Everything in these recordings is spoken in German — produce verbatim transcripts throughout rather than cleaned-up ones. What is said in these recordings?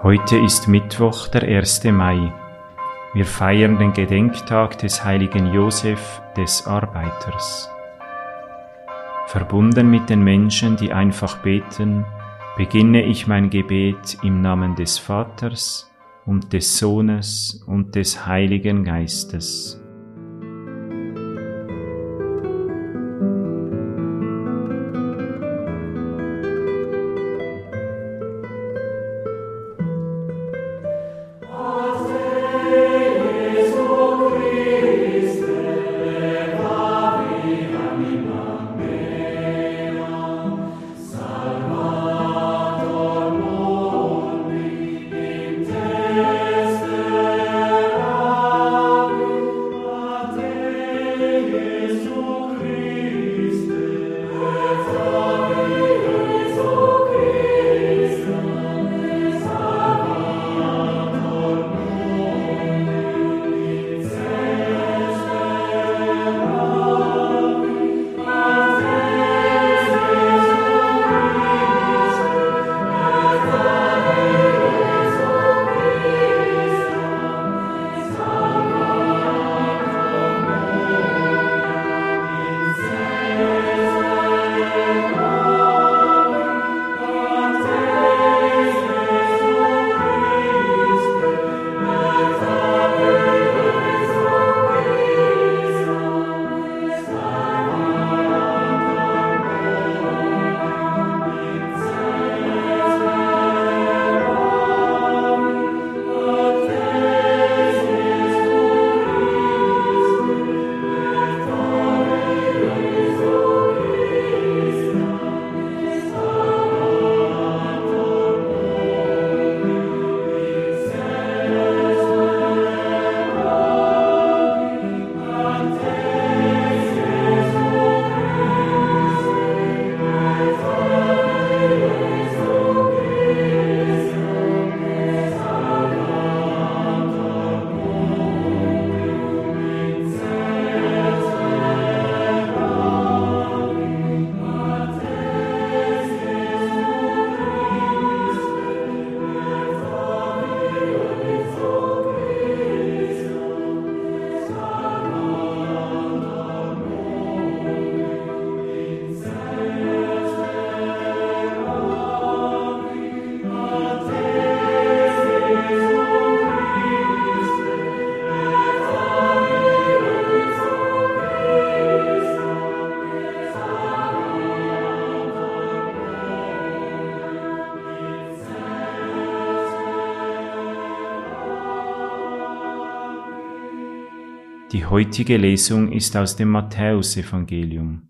Heute ist Mittwoch, der erste Mai. Wir feiern den Gedenktag des heiligen Josef, des Arbeiters. Verbunden mit den Menschen, die einfach beten, beginne ich mein Gebet im Namen des Vaters und des Sohnes und des Heiligen Geistes. Die heutige Lesung ist aus dem Matthäusevangelium.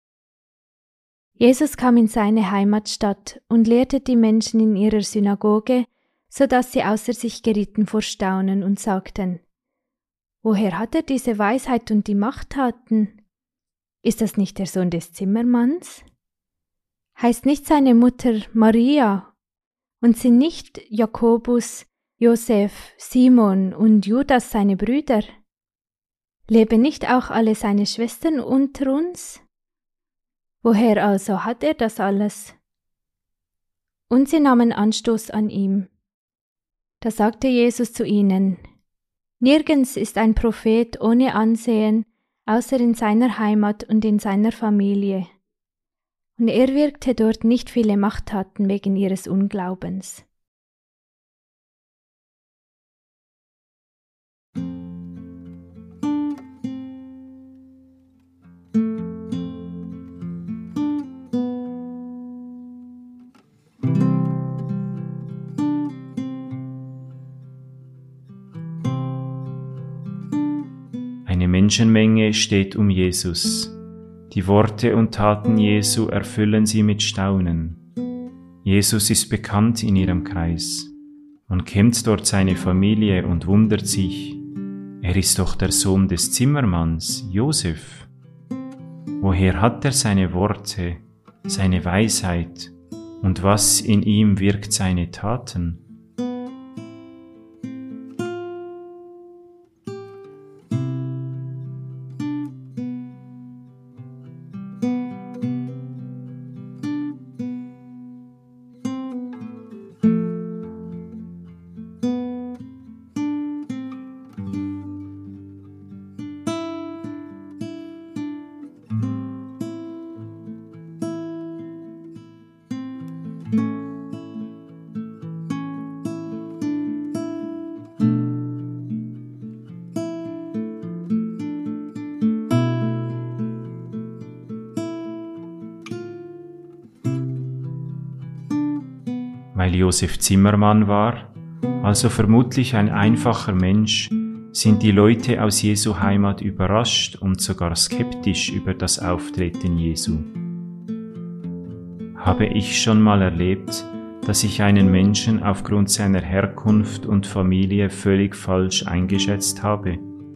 Jesus kam in seine Heimatstadt und lehrte die Menschen in ihrer Synagoge, so dass sie außer sich gerieten vor Staunen und sagten: Woher hat er diese Weisheit und die Machttaten? Ist das nicht der Sohn des Zimmermanns? Heißt nicht seine Mutter Maria und sind nicht Jakobus, Josef, Simon und Judas seine Brüder? Leben nicht auch alle seine Schwestern unter uns? Woher also hat er das alles? Und sie nahmen Anstoß an ihm. Da sagte Jesus zu ihnen: Nirgends ist ein Prophet ohne Ansehen, außer in seiner Heimat und in seiner Familie. Und er wirkte dort nicht viele Machttaten wegen ihres Unglaubens. Eine Menschenmenge steht um Jesus. Die Worte und Taten Jesu erfüllen sie mit Staunen. Jesus ist bekannt in ihrem Kreis. Man kennt dort seine Familie und wundert sich: Er ist doch der Sohn des Zimmermanns, Josef. Woher hat er seine Worte, seine Weisheit und was in ihm wirkt seine Taten? Weil Josef Zimmermann war, also vermutlich ein einfacher Mensch, sind die Leute aus Jesu Heimat überrascht und sogar skeptisch über das Auftreten Jesu. Habe ich schon mal erlebt, dass ich einen Menschen aufgrund seiner Herkunft und Familie völlig falsch eingeschätzt habe?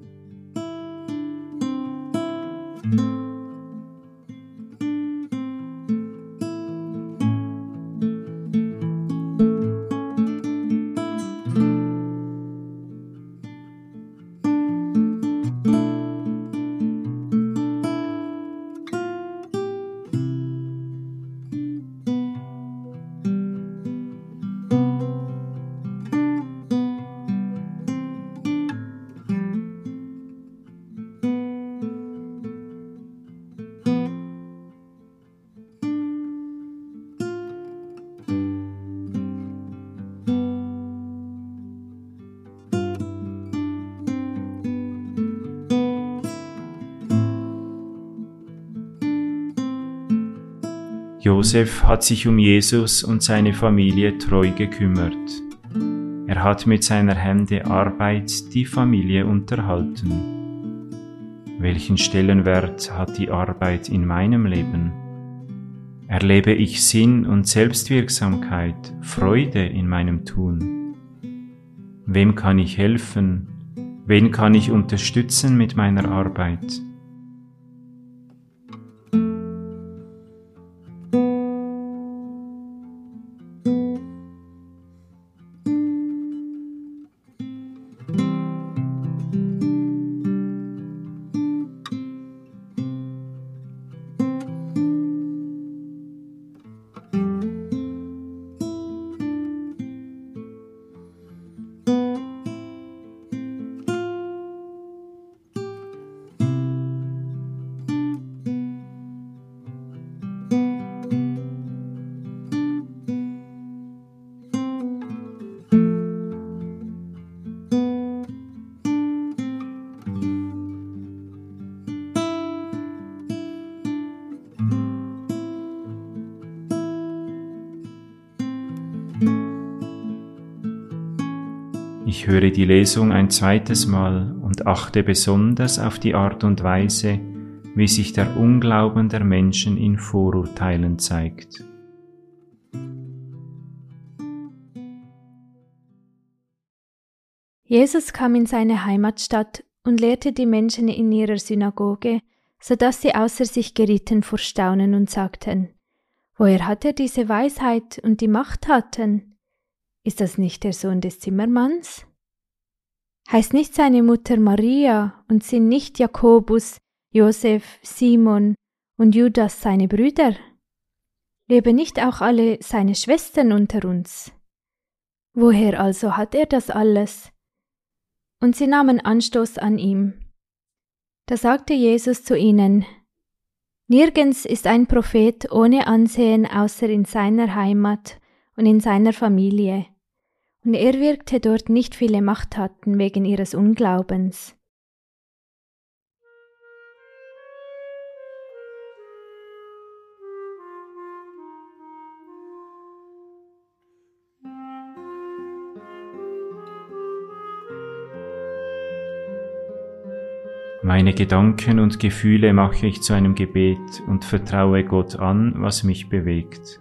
Josef hat sich um Jesus und seine Familie treu gekümmert. Er hat mit seiner Hände Arbeit die Familie unterhalten. Welchen Stellenwert hat die Arbeit in meinem Leben? Erlebe ich Sinn und Selbstwirksamkeit, Freude in meinem Tun? Wem kann ich helfen? Wen kann ich unterstützen mit meiner Arbeit? Ich höre die Lesung ein zweites Mal und achte besonders auf die Art und Weise, wie sich der Unglauben der Menschen in Vorurteilen zeigt. Jesus kam in seine Heimatstadt und lehrte die Menschen in ihrer Synagoge, so dass sie außer sich gerieten vor Staunen und sagten: Woher hat er diese Weisheit und die Machttaten? Ist das nicht der Sohn des Zimmermanns? Heißt nicht seine Mutter Maria und sind nicht Jakobus, Josef, Simon und Judas seine Brüder? Leben nicht auch alle seine Schwestern unter uns? Woher also hat er das alles? Und sie nahmen Anstoß an ihm. Da sagte Jesus zu ihnen: Nirgends ist ein Prophet ohne Ansehen außer in seiner Heimat und in seiner Familie. Und er wirkte dort nicht viele Machttaten wegen ihres Unglaubens. Meine Gedanken und Gefühle mache ich zu einem Gebet und vertraue Gott an, was mich bewegt.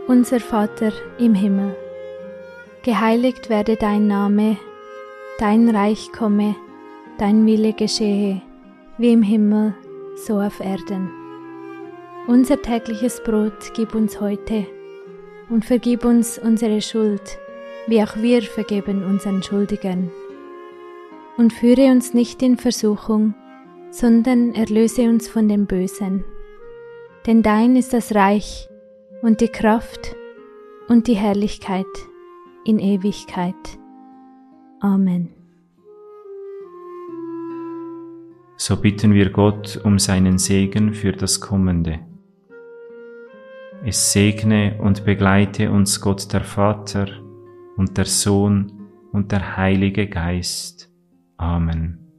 Unser Vater im Himmel, geheiligt werde dein Name, dein Reich komme, dein Wille geschehe, wie im Himmel, so auf Erden. Unser tägliches Brot gib uns heute und vergib uns unsere Schuld, wie auch wir vergeben unseren Schuldigern. Und führe uns nicht in Versuchung, sondern erlöse uns von dem Bösen. Denn dein ist das Reich und die Kraft und die Herrlichkeit in Ewigkeit. Amen. So bitten wir Gott um seinen Segen für das Kommende. Es segne und begleite uns Gott der Vater und der Sohn und der Heilige Geist. Amen.